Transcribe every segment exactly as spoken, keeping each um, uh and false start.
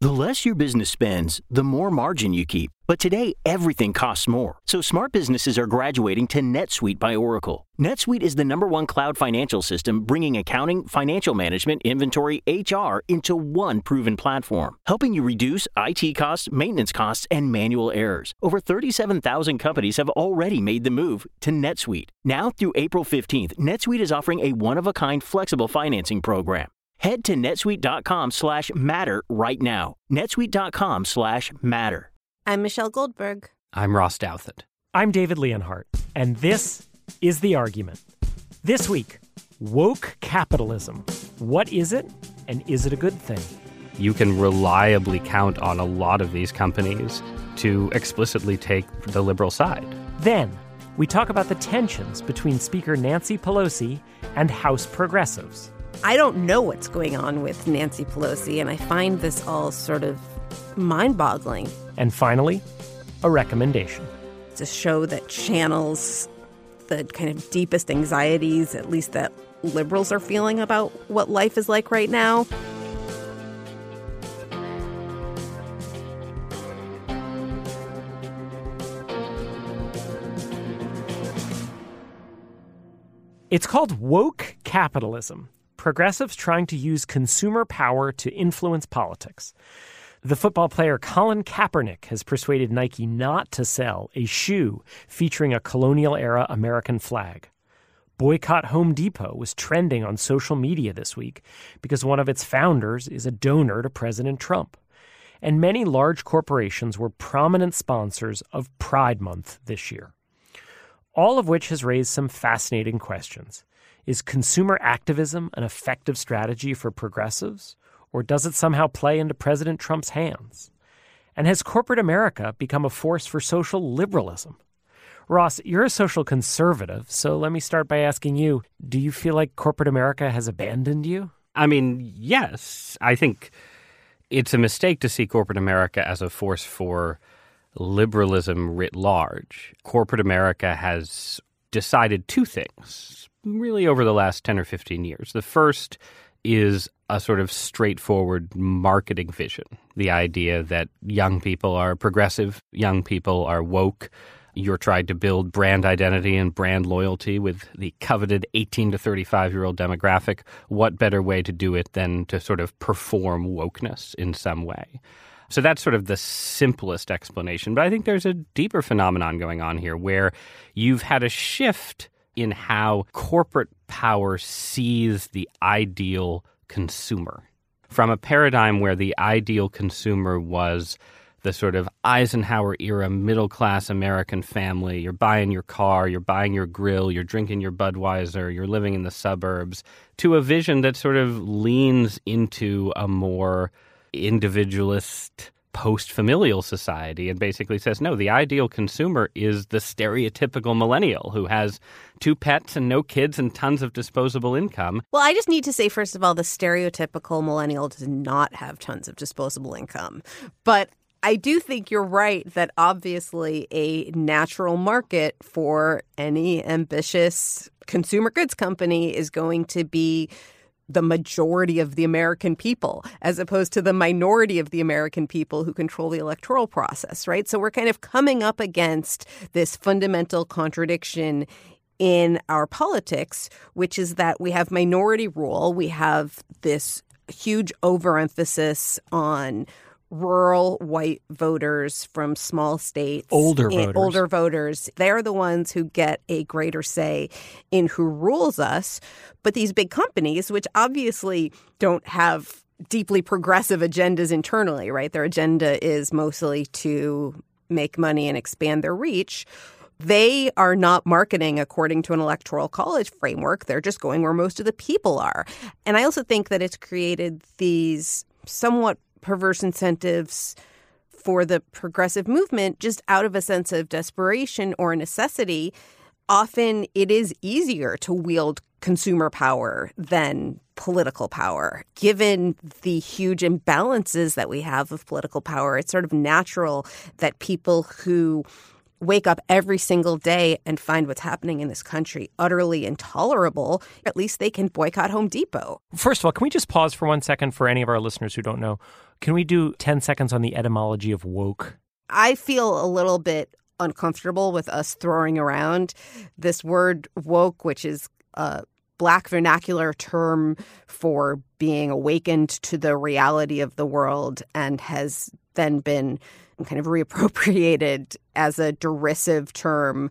The less your business spends, the more margin you keep. But today, everything costs more. So smart businesses are graduating to NetSuite by Oracle. NetSuite is the number one cloud financial system, bringing accounting, financial management, inventory, H R into one proven platform, helping you reduce I T costs, maintenance costs, and manual errors. Over thirty-seven thousand companies have already made the move to NetSuite. Now through April fifteenth, NetSuite is offering a one-of-a-kind flexible financing program. Head to netsuite.com slash matter right now. netsuite.com slash matter. I'm Michelle Goldberg. I'm Ross Douthat. I'm David Leonhardt, and this is The Argument. This week, woke capitalism. What is it, and is it a good thing? You can reliably count on a lot of these companies to explicitly take the liberal side. Then, we talk about the tensions between Speaker Nancy Pelosi and House progressives. I don't know what's going on with Nancy Pelosi, and I find this all sort of mind-boggling. And finally, a recommendation. It's a show that channels the kind of deepest anxieties, at least that liberals are feeling about what life is like right now. It's called woke capitalism. Progressives trying to use consumer power to influence politics. The football player Colin Kaepernick has persuaded Nike not to sell a shoe featuring a colonial-era American flag. Boycott Home Depot was trending on social media this week because one of its founders is a donor to President Trump. And many large corporations were prominent sponsors of Pride Month this year. All of which has raised some fascinating questions. Is consumer activism an effective strategy for progressives, or does it somehow play into President Trump's hands? And has corporate America become a force for social liberalism? Ross, you're a social conservative, so let me start by asking you, do you feel like corporate America has abandoned you? I mean, yes. I think it's a mistake to see corporate America as a force for liberalism writ large. Corporate America has decided two things really over the last ten or fifteen years. The first is a sort of straightforward marketing vision, the idea that young people are progressive, young people are woke. You're trying to build brand identity and brand loyalty with the coveted eighteen to thirty-five-year-old demographic. What better way to do it than to sort of perform wokeness in some way? So that's sort of the simplest explanation. But I think there's a deeper phenomenon going on here where you've had a shift in how corporate power sees the ideal consumer. From a paradigm where the ideal consumer was the sort of Eisenhower-era middle-class American family. You're buying your car, you're buying your grill, you're drinking your Budweiser, you're living in the suburbs, to a vision that sort of leans into a more individualist post-familial society and basically says, no, the ideal consumer is the stereotypical millennial who has two pets and no kids and tons of disposable income. Well, I just need to say, first of all, the stereotypical millennial does not have tons of disposable income. But I do think you're right that obviously a natural market for any ambitious consumer goods company is going to be the majority of the American people, as opposed to the minority of the American people who control the electoral process, right? So we're kind of coming up against this fundamental contradiction in our politics, which is that we have minority rule. We have this huge overemphasis on rural white voters from small states. Older voters. Older voters. They're the ones who get a greater say in who rules us. But these big companies, which obviously don't have deeply progressive agendas internally, right? Their agenda is mostly to make money and expand their reach. They are not marketing according to an electoral college framework. They're just going where most of the people are. And I also think that it's created these somewhat perverse incentives for the progressive movement just out of a sense of desperation or necessity. Often it is easier to wield consumer power than political power. Given the huge imbalances that we have of political power, it's sort of natural that people who wake up every single day and find what's happening in this country utterly intolerable, at least they can boycott Home Depot. First of all, can we just pause for one second for any of our listeners who don't know? Can we do ten seconds on the etymology of woke? I feel a little bit uncomfortable with us throwing around this word woke, which is a Black vernacular term for being awakened to the reality of the world and has then been kind of reappropriated as a derisive term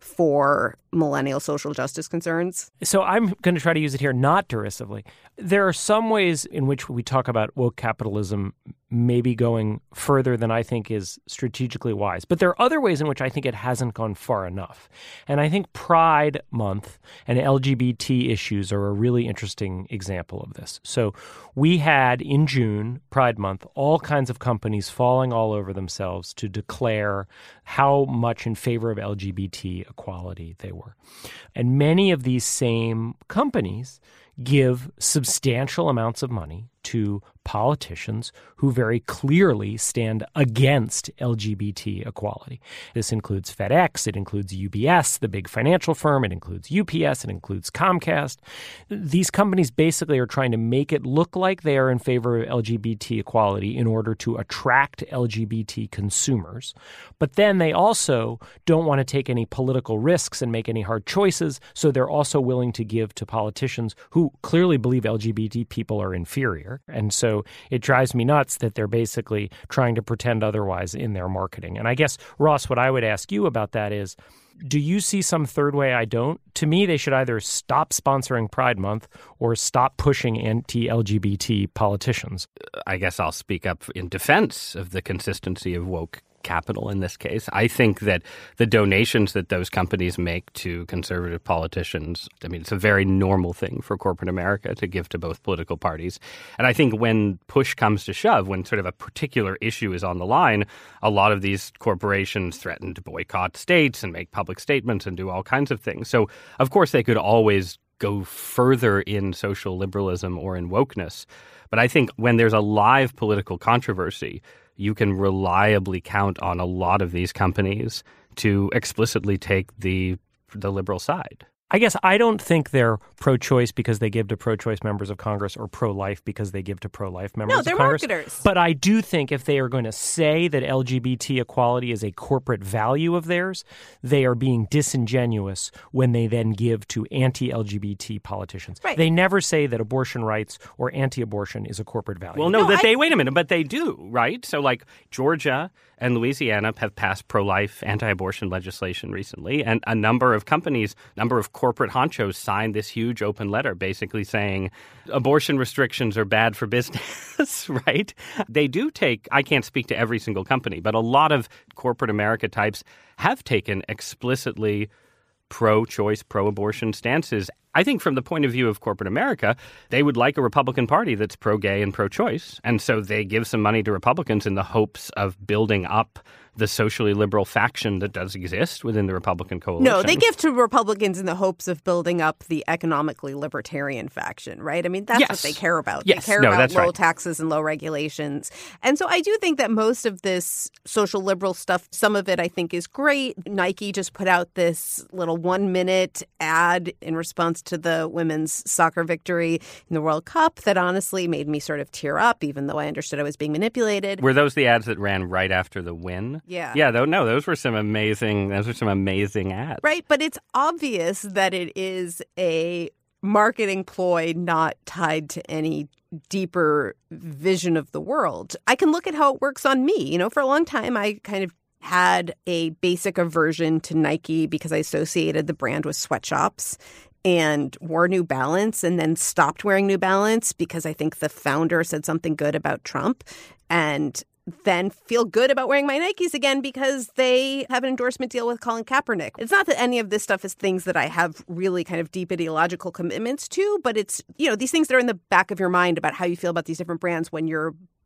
for millennial social justice concerns. So I'm going to try to use it here not derisively. There are some ways in which we talk about woke capitalism maybe going further than I think is strategically wise. But there are other ways in which I think it hasn't gone far enough. And I think Pride Month and L G B T issues are a really interesting example of this. So we had in June, Pride Month, all kinds of companies falling all over themselves to declare how much in favor of L G B T equality they were. And many of these same companies give substantial amounts of money to politicians who very clearly stand against L G B T equality. This includes FedEx, it includes U B S, the big financial firm, it includes U P S, it includes Comcast. These companies basically are trying to make it look like they are in favor of L G B T equality in order to attract L G B T consumers. But then they also don't want to take any political risks and make any hard choices, so they're also willing to give to politicians who clearly believe L G B T people are inferior. And so it drives me nuts that they're basically trying to pretend otherwise in their marketing. And I guess, Ross, what I would ask you about that is, do you see some third way I don't? To me, they should either stop sponsoring Pride Month or stop pushing anti-L G B T politicians. I guess I'll speak up in defense of the consistency of woke capital in this case. I think that the donations that those companies make to conservative politicians, I mean, it's a very normal thing for corporate America to give to both political parties. And I think when push comes to shove, when sort of a particular issue is on the line, a lot of these corporations threaten to boycott states and make public statements and do all kinds of things. So, of course, they could always go further in social liberalism or in wokeness. But I think when there's a live political controversy, you can reliably count on a lot of these companies to explicitly take the the liberal side. I guess I don't think they're pro-choice because they give to pro-choice members of Congress or pro-life because they give to pro-life members of Congress. No, they're marketers. But I do think if they are going to say that L G B T equality is a corporate value of theirs, they are being disingenuous when they then give to anti-L G B T politicians. Right. They never say that abortion rights or anti-abortion is a corporate value. Well, no, no that I... they wait a minute, but they do, right? So like Georgia and Louisiana have passed pro-life anti-abortion legislation recently, and a number of companies, number of corporate honchos signed this huge open letter basically saying abortion restrictions are bad for business, right? They do take, I can't speak to every single company, but a lot of corporate America types have taken explicitly pro-choice, pro-abortion stances. I think from the point of view of corporate America, they would like a Republican Party that's pro-gay and pro-choice. And so they give some money to Republicans in the hopes of building up the socially liberal faction that does exist within the Republican coalition. No, they give to Republicans in the hopes of building up the economically libertarian faction, right? I mean, that's yes. what they care about. Yes. They care no, about that's low right. taxes and low regulations. And so I do think that most of this social liberal stuff, some of it I think is great. Nike just put out this little one-minute ad in response to the women's soccer victory in the World Cup that honestly made me sort of tear up, even though I understood I was being manipulated. Were those the ads that ran right after the win? Yeah. Yeah, though, no, those were some amazing, those were some amazing ads. Right, but it's obvious that it is a marketing ploy not tied to any deeper vision of the world. I can look at how it works on me. You know, for a long time, I kind of had a basic aversion to Nike because I associated the brand with sweatshops and wore New Balance and then stopped wearing New Balance because I think the founder said something good about Trump, and then feel good about wearing my Nikes again because they have an endorsement deal with Colin Kaepernick. It's not that any of this stuff is things that I have really kind of deep ideological commitments to, but it's, you know, these things that are in the back of your mind about how you feel about these different brands when you're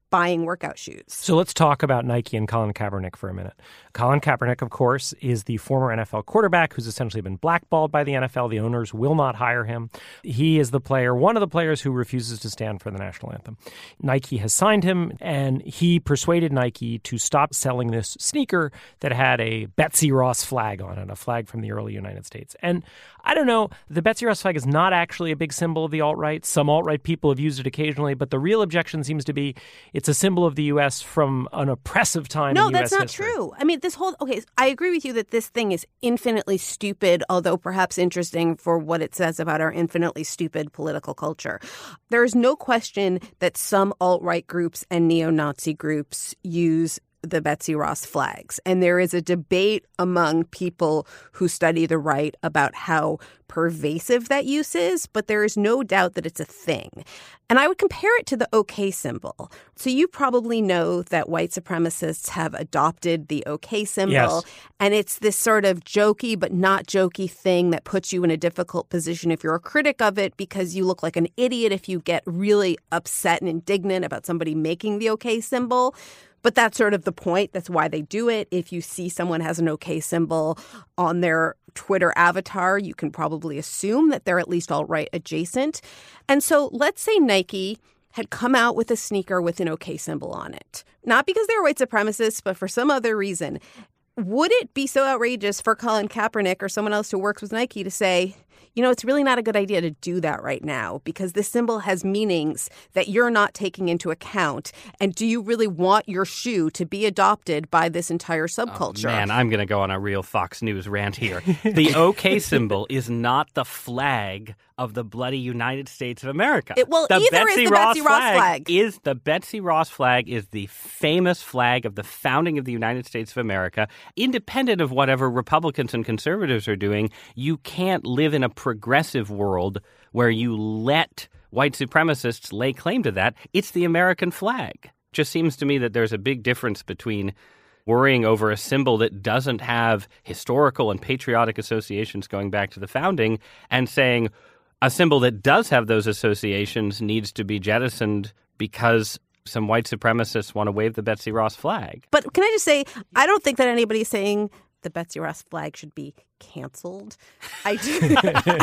buying workout shoes. So let's talk about Nike and Colin Kaepernick for a minute. Colin Kaepernick, of course, is the former N F L quarterback who's essentially been blackballed by the N F L. The owners will not hire him. He is the player, one of the players who refuses to stand for the national anthem. Nike has signed him, and he persuaded Nike to stop selling this sneaker that had a Betsy Ross flag on it, a flag from the early United States. And I don't know, the Betsy Ross flag is not actually a big symbol of the alt-right. Some alt-right people have used it occasionally, but the real objection seems to be it's a symbol of the U S from an oppressive time no, in U S that's not history. true. I mean, this whole, okay, I agree with you that this thing is infinitely stupid, although perhaps interesting for what it says about our infinitely stupid political culture. There is no question that some alt-right groups and neo-Nazi groups use the Betsy Ross flags. And there is a debate among people who study the right about how pervasive that use is, but there is no doubt that it's a thing. And I would compare it to the OK symbol. So you probably know that white supremacists have adopted the OK symbol. Yes. And it's this sort of jokey but not jokey thing that puts you in a difficult position if you're a critic of it, because you look like an idiot if you get really upset and indignant about somebody making the OK symbol. But that's sort of the point. That's why they do it. If you see someone has an OK symbol on their Twitter avatar, you can probably assume that they're at least alt-right adjacent. And so let's say Nike had come out with a sneaker with an OK symbol on it. Not because they were white supremacists, but for some other reason. Would it be so outrageous for Colin Kaepernick or someone else who works with Nike to say, you know, it's really not a good idea to do that right now because this symbol has meanings that you're not taking into account. And do you really want your shoe to be adopted by this entire subculture? Oh, man, I'm going to go on a real Fox News rant here. The OK symbol is not the flag of the bloody United States of America. It, well, the either Betsy is the Ross Betsy Ross flag, flag. Is the Betsy Ross flag is the famous flag of the founding of the United States of America. Independent of whatever Republicans and conservatives are doing, you can't live in a progressive world where you let white supremacists lay claim to that. It's the American flag. Just seems to me that there's a big difference between worrying over a symbol that doesn't have historical and patriotic associations going back to the founding and saying a symbol that does have those associations needs to be jettisoned because some white supremacists want to wave the Betsy Ross flag. But can I just say, I don't think that anybody's saying the Betsy Ross flag should be canceled. I do,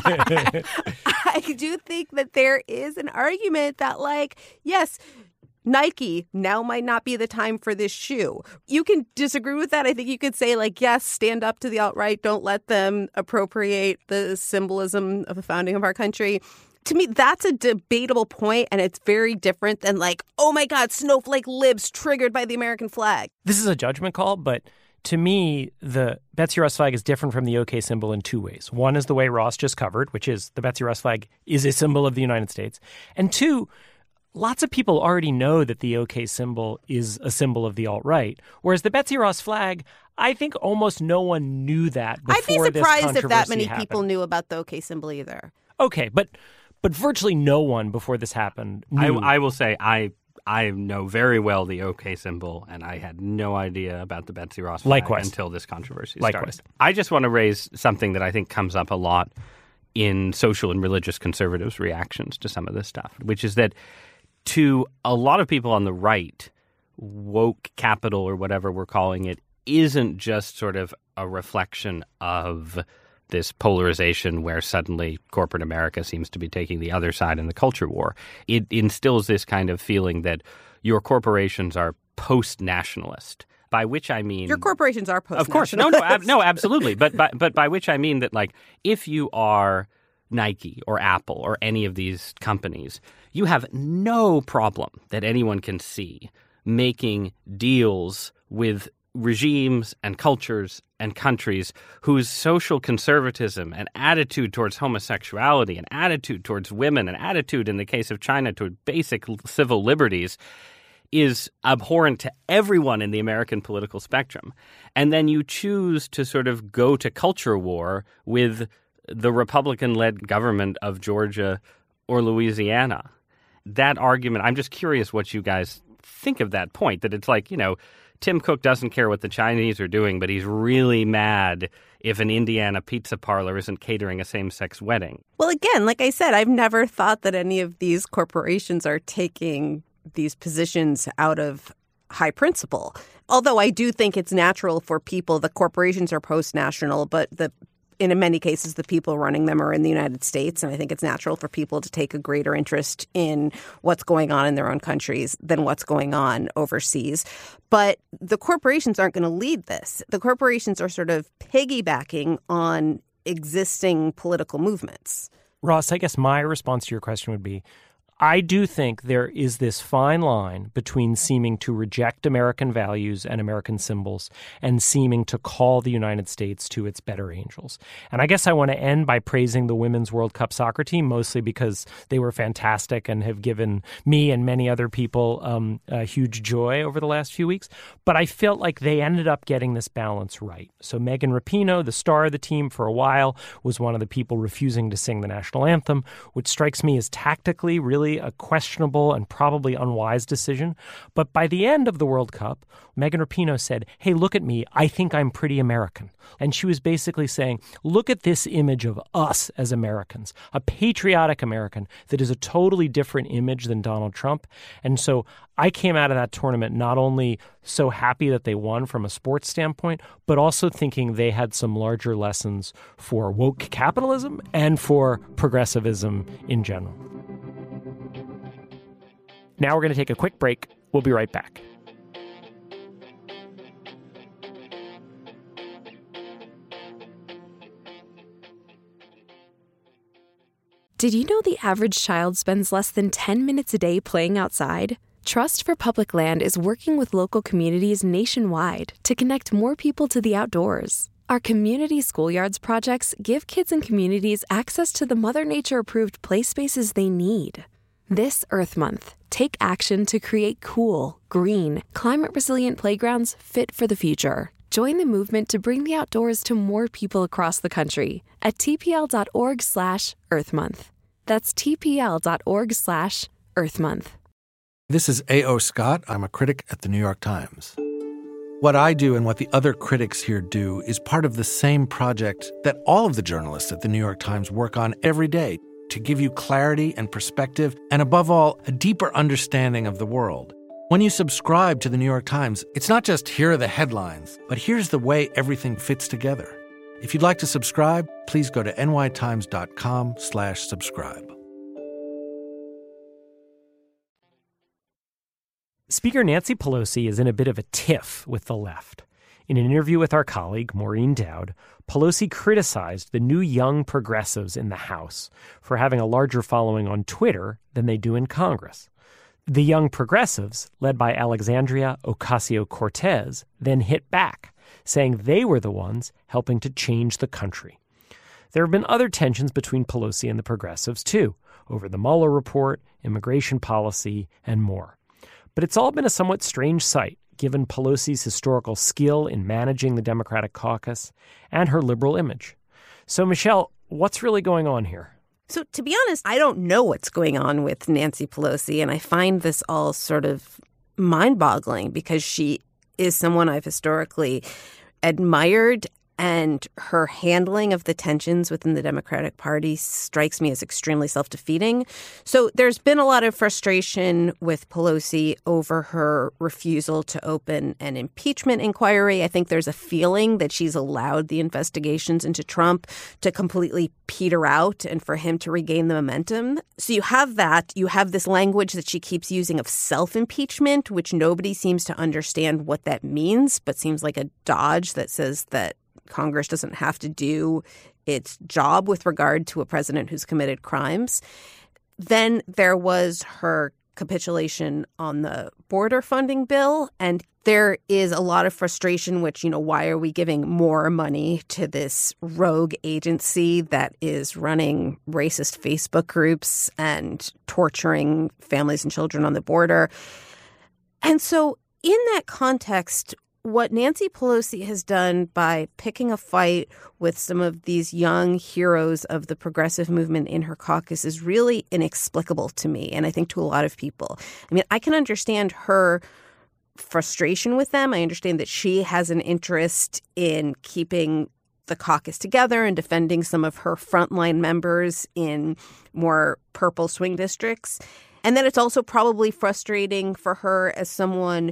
I do think that there is an argument that, like, yes, Nike, now might not be the time for this shoe. You can disagree with that. I think you could say, like, yes, stand up to the alt-right. Don't let them appropriate the symbolism of the founding of our country. To me, that's a debatable point, and it's very different than, like, oh, my God, snowflake libs triggered by the American flag. This is a judgment call, but to me, the Betsy Ross flag is different from the OK symbol in two ways. One is the way Ross just covered, which is the Betsy Ross flag is a symbol of the United States. And two, lots of people already know that the OK symbol is a symbol of the alt-right, whereas the Betsy Ross flag, I think almost no one knew that before I'd be this surprised if that many happened. people knew about the OK symbol either. Okay, but but virtually no one before this happened knew. I, I will say I I know very well the OK symbol, and I had no idea about the Betsy Ross flag Likewise. until this controversy Likewise. started. I just want to raise something that I think comes up a lot in social and religious conservatives' reactions to some of this stuff, which is that to a lot of people on the right, woke capital or whatever we're calling it isn't just sort of a reflection of this polarization where suddenly corporate America seems to be taking the other side in the culture war. It instills this kind of feeling that your corporations are post-nationalist, by which I mean... Your corporations are post-nationalist. Of course. No, no, ab- no, absolutely. But by, but by which I mean that, like, if you are Nike or Apple or any of these companies, you have no problem that anyone can see making deals with regimes and cultures and countries whose social conservatism and attitude towards homosexuality and attitude towards women and attitude, in the case of China, toward basic civil liberties is abhorrent to everyone in the American political spectrum. And then you choose to sort of go to culture war with the Republican-led government of Georgia or Louisiana. That argument, I'm just curious what you guys think of that point, that it's like, you know, Tim Cook doesn't care what the Chinese are doing, but he's really mad if an Indiana pizza parlor isn't catering a same-sex wedding. Well, again, like I said, I've never thought that any of these corporations are taking these positions out of high principle. Although I do think it's natural for people, the corporations are post-national, but the in many cases, the people running them are in the United States. And I think it's natural for people to take a greater interest in what's going on in their own countries than what's going on overseas. But the corporations aren't going to lead this. The corporations are sort of piggybacking on existing political movements. Ross, I guess my response to your question would be, I do think there is this fine line between seeming to reject American values and American symbols and seeming to call the United States to its better angels. And I guess I want to end by praising the Women's World Cup soccer team, mostly because they were fantastic and have given me and many other people um, a huge joy over the last few weeks. But I felt like they ended up getting this balance right. So Megan Rapinoe, the star of the team for a while, was one of the people refusing to sing the national anthem, which strikes me as tactically really a questionable and probably unwise decision. But by the end of the World Cup, Megan Rapinoe said, hey, look at me. I think I'm pretty American. And she was basically saying, look at this image of us as Americans, a patriotic American that is a totally different image than Donald Trump. And so I came out of that tournament not only so happy that they won from a sports standpoint, but also thinking they had some larger lessons for woke capitalism and for progressivism in general. Now we're going to take a quick break. We'll be right back. Did you know the average child spends less than ten minutes a day playing outside? Trust for Public Land is working with local communities nationwide to connect more people to the outdoors. Our Community Schoolyards projects give kids and communities access to the Mother Nature-approved play spaces they need. This Earth Month, take action to create cool, green, climate-resilient playgrounds fit for the future. Join the movement to bring the outdoors to more people across the country at tpl.org slash Earth Month. That's tpl.org slash Earth Month. This is A O. Scott. I'm a critic at the New York Times. What I do and what the other critics here do is part of the same project that all of the journalists at the New York Times work on every day, to give you clarity and perspective, and above all, a deeper understanding of the world. When you subscribe to the New York Times, it's not just here are the headlines, but here's the way everything fits together. If you'd like to subscribe, please go to nytimes.com slash subscribe. Speaker Nancy Pelosi is in a bit of a tiff with the left. In an interview with our colleague, Maureen Dowd, Pelosi criticized the new young progressives in the House for having a larger following on Twitter than they do in Congress. The young progressives, led by Alexandria Ocasio-Cortez, then hit back, saying they were the ones helping to change the country. There have been other tensions between Pelosi and the progressives, too, over the Mueller report, immigration policy, and more. But it's all been a somewhat strange sight, given Pelosi's historical skill in managing the Democratic caucus and her liberal image. So, Michelle, what's really going on here? So, to be honest, I don't know what's going on with Nancy Pelosi, and I find this all sort of mind-boggling because she is someone I've historically admired, and her handling of the tensions within the Democratic Party strikes me as extremely self-defeating. So there's been a lot of frustration with Pelosi over her refusal to open an impeachment inquiry. I think there's a feeling that she's allowed the investigations into Trump to completely peter out and for him to regain the momentum. So you have that. You have this language that she keeps using of self-impeachment, which nobody seems to understand what that means, but seems like a dodge that says that Congress doesn't have to do its job with regard to a president who's committed crimes. Then there was her capitulation on the border funding bill. And there is a lot of frustration, which, you know, why are we giving more money to this rogue agency that is running racist Facebook groups and torturing families and children on the border? And so in that context, what Nancy Pelosi has done by picking a fight with some of these young heroes of the progressive movement in her caucus is really inexplicable to me, and I think to a lot of people. I mean, I can understand her frustration with them. I understand that she has an interest in keeping the caucus together and defending some of her frontline members in more purple swing districts. And then it's also probably frustrating for her as someone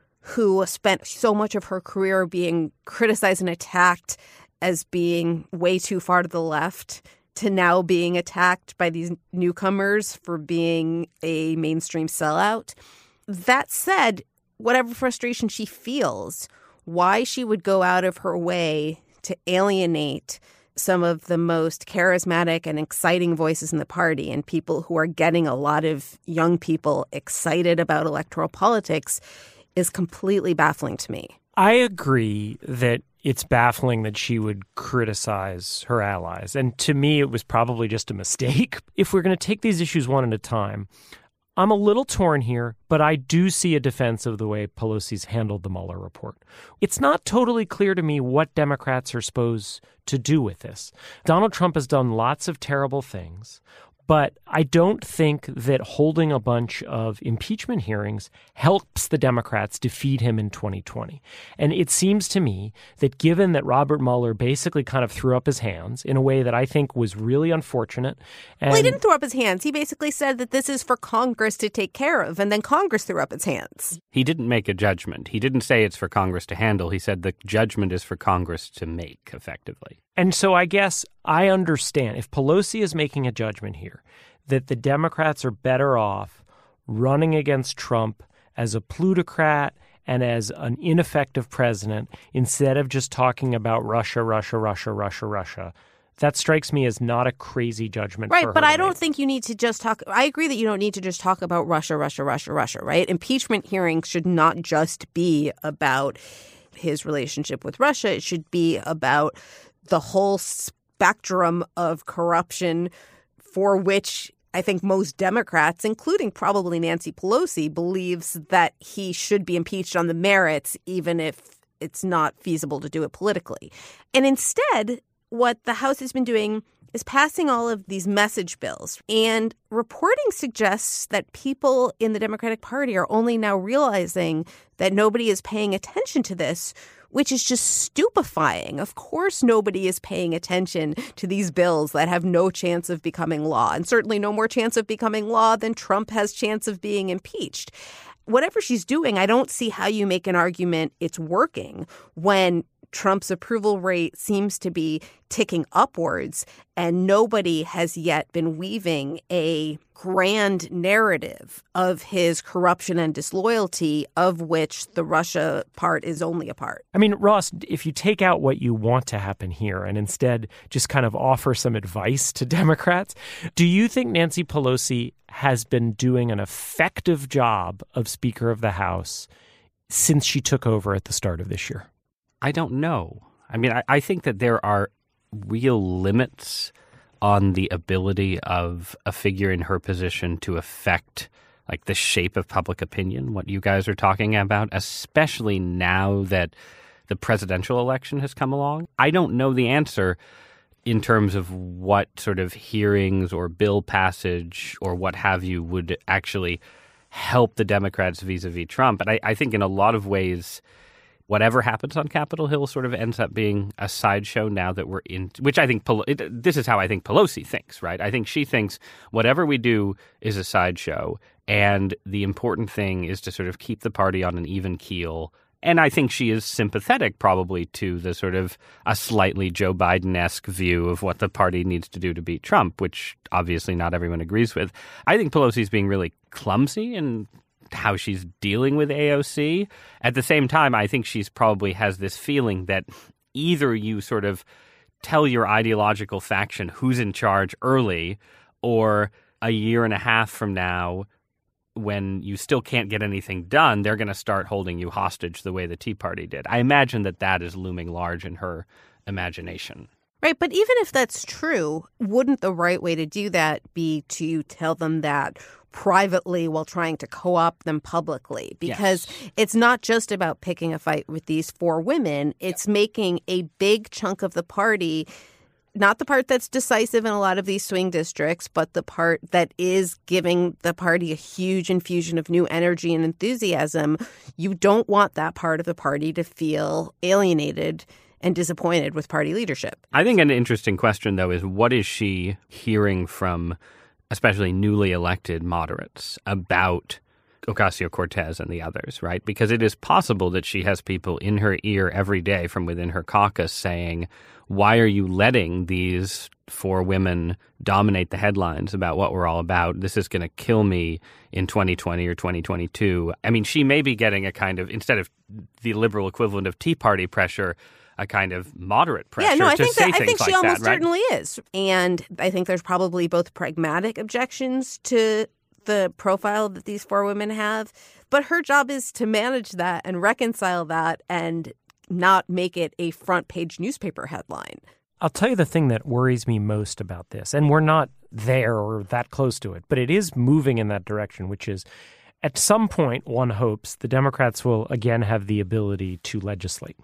who spent so much of her career being criticized and attacked as being way too far to the left to now being attacked by these newcomers for being a mainstream sellout. That said, whatever frustration she feels, why she would go out of her way to alienate some of the most charismatic and exciting voices in the party and people who are getting a lot of young people excited about electoral politics is completely baffling to me. I agree that it's baffling that she would criticize her allies. And to me, it was probably just a mistake. If we're going to take these issues one at a time, I'm a little torn here, but I do see a defense of the way Pelosi's handled the Mueller report. It's not totally clear to me what Democrats are supposed to do with this. Donald Trump has done lots of terrible things, but I don't think that holding a bunch of impeachment hearings helps the Democrats defeat him in twenty twenty. And it seems to me that given that Robert Mueller basically kind of threw up his hands in a way that I think was really unfortunate. And well, he didn't throw up his hands. He basically said that this is for Congress to take care of, and then Congress threw up its hands. He didn't make a judgment. He didn't say it's for Congress to handle. He said the judgment is for Congress to make, effectively. And so I guess I understand if Pelosi is making a judgment here that the Democrats are better off running against Trump as a plutocrat and as an ineffective president instead of just talking about Russia, Russia, Russia, Russia, Russia. That strikes me as not a crazy judgment. Right, for her but I to don't make. think you need to just talk. I agree that you don't need to just talk about Russia, Russia, Russia, Russia, right? Impeachment hearings should not just be about his relationship with Russia. It should be about the whole spectrum of corruption for which I think most Democrats, including probably Nancy Pelosi, believes that he should be impeached on the merits, even if it's not feasible to do it politically. And instead, what the House has been doing is passing all of these message bills. And reporting suggests that people in the Democratic Party are only now realizing that nobody is paying attention to this, which is just stupefying. Of course, nobody is paying attention to these bills that have no chance of becoming law, and certainly no more chance of becoming law than Trump has chance of being impeached. Whatever she's doing, I don't see how you make an argument it's working when Trump's approval rate seems to be ticking upwards, and nobody has yet been weaving a grand narrative of his corruption and disloyalty, of which the Russia part is only a part. I mean, Ross, if you take out what you want to happen here and instead just kind of offer some advice to Democrats, do you think Nancy Pelosi has been doing an effective job of Speaker of the House since she took over at the start of this year? I don't know. I mean, I, I think that there are real limits on the ability of a figure in her position to affect like the shape of public opinion, what you guys are talking about, especially now that the presidential election has come along. I don't know the answer in terms of what sort of hearings or bill passage or what have you would actually help the Democrats vis-a-vis Trump. But I, I think in a lot of ways, whatever happens on Capitol Hill sort of ends up being a sideshow now that we're in, which I think, it, this is how I think Pelosi thinks, right? I think she thinks whatever we do is a sideshow, and the important thing is to sort of keep the party on an even keel. And I think she is sympathetic probably to the sort of a slightly Joe Biden-esque view of what the party needs to do to beat Trump, which obviously not everyone agrees with. I think Pelosi's being really clumsy and how she's dealing with A O C. At the same time, I think she's probably has this feeling that either you sort of tell your ideological faction who's in charge early, or a year and a half from now, when you still can't get anything done, they're going to start holding you hostage the way the Tea Party did. I imagine that that is looming large in her imagination. Right. But even if that's true, wouldn't the right way to do that be to tell them that privately while trying to co-opt them publicly? Because yes. It's not just about picking a fight with these four women. It's yep. making a big chunk of the party, not the part that's decisive in a lot of these swing districts, but the part that is giving the party a huge infusion of new energy and enthusiasm. You don't want that part of the party to feel alienated and disappointed with party leadership. I think an interesting question, though, is what is she hearing from especially newly elected moderates, about Ocasio-Cortez and the others, right? Because it is possible that she has people in her ear every day from within her caucus saying, why are you letting these four women dominate the headlines about what we're all about? This is going to kill me in twenty twenty or twenty twenty-two. I mean, she may be getting a kind of, instead of the liberal equivalent of Tea Party pressure, a kind of moderate pressure yeah, no, I to think say that, I things think she like almost that, right? certainly is. And I think there's probably both pragmatic objections to the profile that these four women have, but her job is to manage that and reconcile that and not make it a front page newspaper headline. I'll tell you the thing that worries me most about this, and we're not there or that close to it, but it is moving in that direction, which is at some point, one hopes the Democrats will again have the ability to legislate.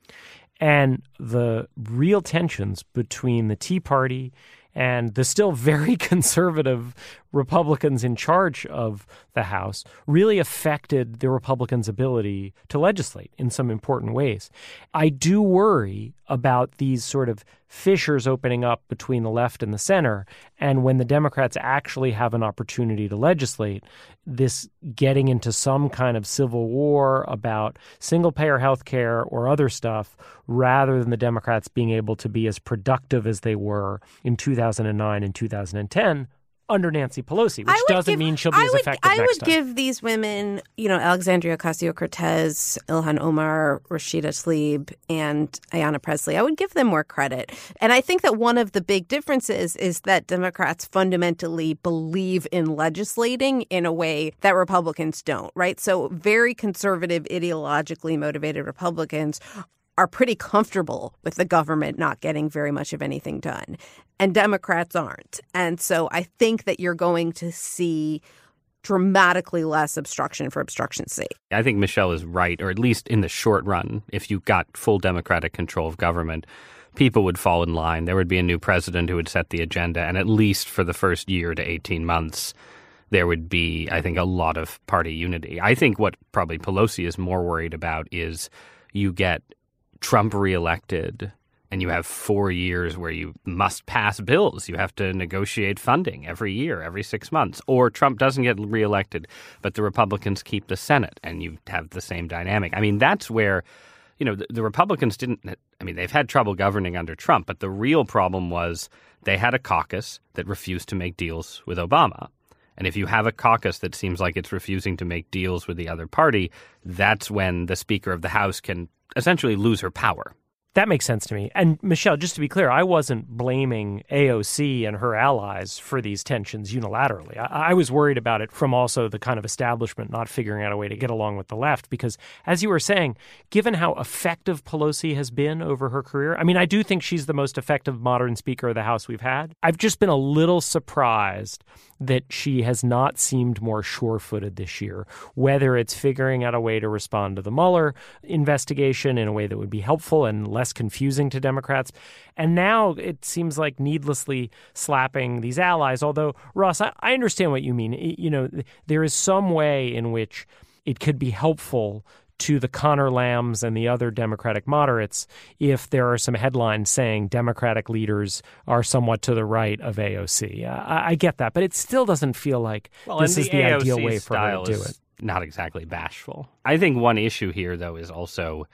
And the real tensions between the Tea Party and the still very conservative Republicans in charge of the House really affected the Republicans' ability to legislate in some important ways. I do worry about these sort of fissures opening up between the left and the center, and when the Democrats actually have an opportunity to legislate, this getting into some kind of civil war about single-payer health care or other stuff, rather than the Democrats being able to be as productive as they were in two thousand nine and two thousand ten under Nancy Pelosi, which doesn't give, mean she'll be I as would, effective I next would time. give these women, you know, Alexandria Ocasio-Cortez, Ilhan Omar, Rashida Tlaib, and Ayanna Pressley, I would give them more credit. And I think that one of the big differences is that Democrats fundamentally believe in legislating in a way that Republicans don't, right? So very conservative, ideologically motivated Republicans are pretty comfortable with the government not getting very much of anything done. And Democrats aren't. And so I think that you're going to see dramatically less obstruction for obstruction's sake. I think Michelle is right, or at least in the short run, if you got full Democratic control of government, people would fall in line. There would be a new president who would set the agenda. And at least for the first year to eighteen months, there would be, I think, a lot of party unity. I think what probably Pelosi is more worried about is you get Trump reelected and you have four years where you must pass bills. You have to negotiate funding every year, every six months. Or Trump doesn't get reelected, but the Republicans keep the Senate and you have the same dynamic. I mean, that's where, you know, the, the Republicans didn't, I mean, they've had trouble governing under Trump, but the real problem was they had a caucus that refused to make deals with Obama. And if you have a caucus that seems like it's refusing to make deals with the other party, that's when the Speaker of the House can essentially lose her power. That makes sense to me. And Michelle, just to be clear, I wasn't blaming A O C and her allies for these tensions unilaterally. I, I was worried about it from also the kind of establishment not figuring out a way to get along with the left. Because as you were saying, given how effective Pelosi has been over her career, I mean, I do think she's the most effective modern Speaker of the House we've had. I've just been a little surprised that she has not seemed more sure-footed this year, whether it's figuring out a way to respond to the Mueller investigation in a way that would be helpful and less confusing to Democrats. And now it seems like needlessly slapping these allies, although, Ross, I, I understand what you mean. You know, there is some way in which it could be helpful to the Connor Lambs and the other Democratic moderates if there are some headlines saying Democratic leaders are somewhat to the right of A O C. I, I get that, but it still doesn't feel like well, this the is the A O C ideal way for her to do it. Not exactly bashful. I think one issue here, though, is also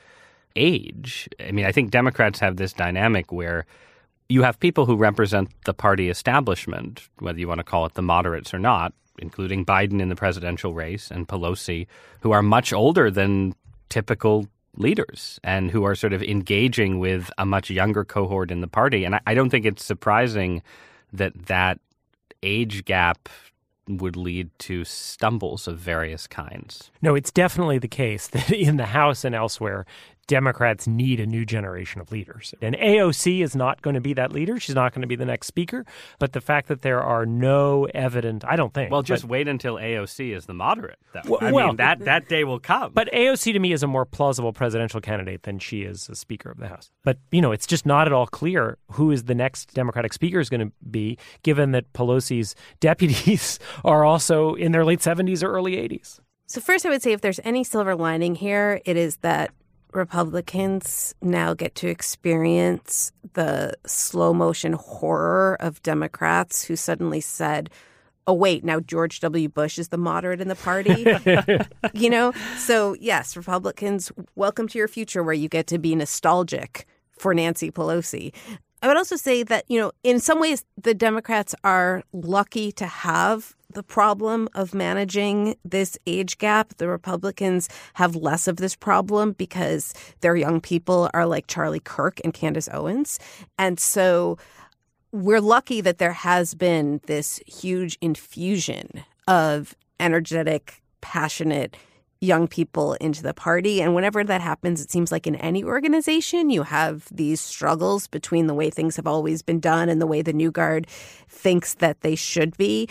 age. I mean, I think Democrats have this dynamic where you have people who represent the party establishment, whether you want to call it the moderates or not, including Biden in the presidential race and Pelosi, who are much older than typical leaders and who are sort of engaging with a much younger cohort in the party. And I, I don't think it's surprising that that age gap would lead to stumbles of various kinds. No, it's definitely the case that in the House and elsewhere, Democrats need a new generation of leaders. And A O C is not going to be that leader. She's not going to be the next speaker. But the fact that there are no evident, I don't think. Well, just but, wait until A O C is the moderate. Though. Well, I well, mean, that, that day will come. But A O C to me is a more plausible presidential candidate than she is a Speaker of the House. But, you know, it's just not at all clear who is the next Democratic Speaker is going to be, given that Pelosi's deputies are also in their late seventies or early eighties. So first, I would say if there's any silver lining here, it is that Republicans now get to experience the slow motion horror of Democrats who suddenly said, oh, wait, now George W. Bush is the moderate in the party. You know, so yes, Republicans, welcome to your future where you get to be nostalgic for Nancy Pelosi. I would also say that, you know, in some ways, the Democrats are lucky to have the problem of managing this age gap. The Republicans have less of this problem because their young people are like Charlie Kirk and Candace Owens. And so we're lucky that there has been this huge infusion of energetic, passionate young people into the party. And whenever that happens, it seems like in any organization, you have these struggles between the way things have always been done and the way the new guard thinks that they should be.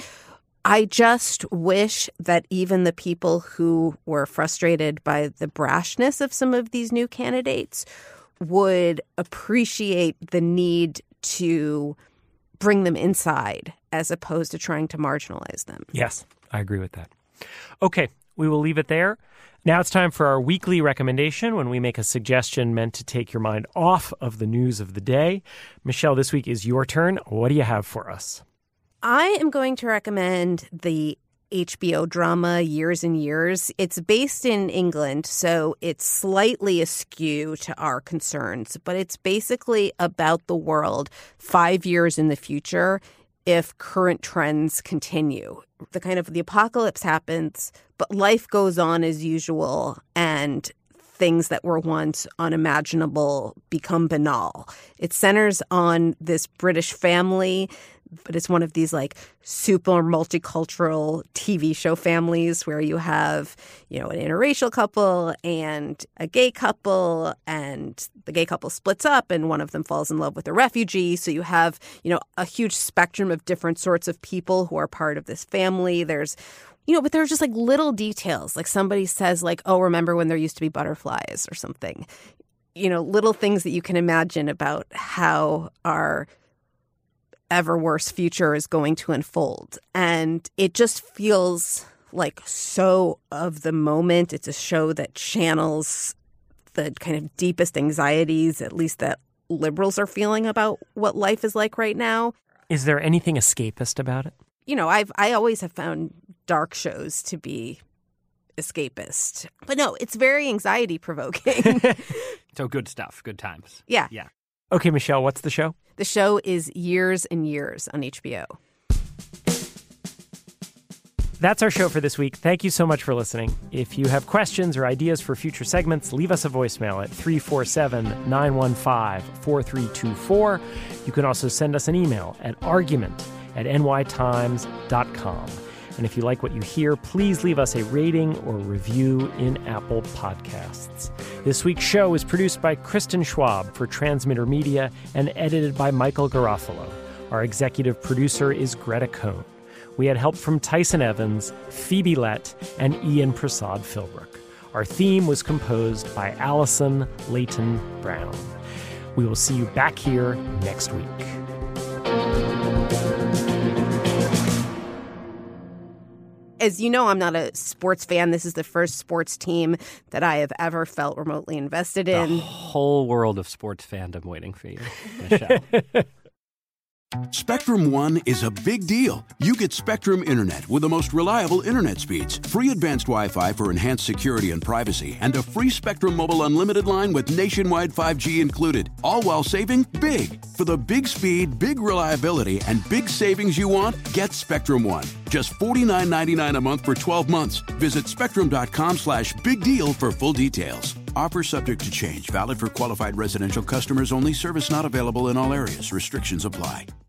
I just wish that even the people who were frustrated by the brashness of some of these new candidates would appreciate the need to bring them inside as opposed to trying to marginalize them. Yes, I agree with that. Okay, we will leave it there. Now it's time for our weekly recommendation when we make a suggestion meant to take your mind off of the news of the day. Michelle, this week is your turn. What do you have for us? I am going to recommend the H B O drama Years and Years. It's based in England, so it's slightly askew to our concerns, but it's basically about the world five years in the future if current trends continue. The kind of the apocalypse happens, but life goes on as usual, and things that were once unimaginable become banal. It centers on this British family, but it's one of these like super multicultural T V show families where you have, you know, an interracial couple and a gay couple, and the gay couple splits up and one of them falls in love with a refugee. So you have, you know, a huge spectrum of different sorts of people who are part of this family. There's, you know, but there's just like little details. Like somebody says like, oh, remember when there used to be butterflies or something. You know, little things that you can imagine about how our ever worse future is going to unfold. And it just feels like so of the moment. It's a show that channels the kind of deepest anxieties, at least that liberals are feeling about what life is like right now. Is there anything escapist about it? You know, I've I always have found dark shows to be escapist. But no, it's very anxiety provoking. So good stuff, good times. Yeah. Yeah. Okay, Michelle, what's the show? The show is Years and Years on H B O. That's our show for this week. Thank you so much for listening. If you have questions or ideas for future segments, leave us a voicemail at three four seven, nine one five, four three two four. You can also send us an email at argument at n y times dot com. And if you like what you hear, please leave us a rating or review in Apple Podcasts. This week's show is produced by Kristen Schwab for Transmitter Media and edited by Michael Garofalo. Our executive producer is Greta Cohn. We had help from Tyson Evans, Phoebe Lett, and Ian Prasad Philbrook. Our theme was composed by Allison Leighton Brown. We will see you back here next week. As you know, I'm not a sports fan. This is the first sports team that I have ever felt remotely invested in. The whole world of sports fandom waiting for you, Michelle. Spectrum One is a big deal. You get Spectrum Internet with the most reliable internet speeds, free advanced Wi-Fi for enhanced security and privacy, and a free Spectrum Mobile Unlimited line with nationwide five G included, all while saving big. For the big speed, big reliability, and big savings you want, get Spectrum One. Just forty-nine ninety-nine a month for twelve months. Visit spectrum.com slash big deal for full details. Offer subject to change. Valid for qualified residential customers only. Service not available in all areas. Restrictions apply.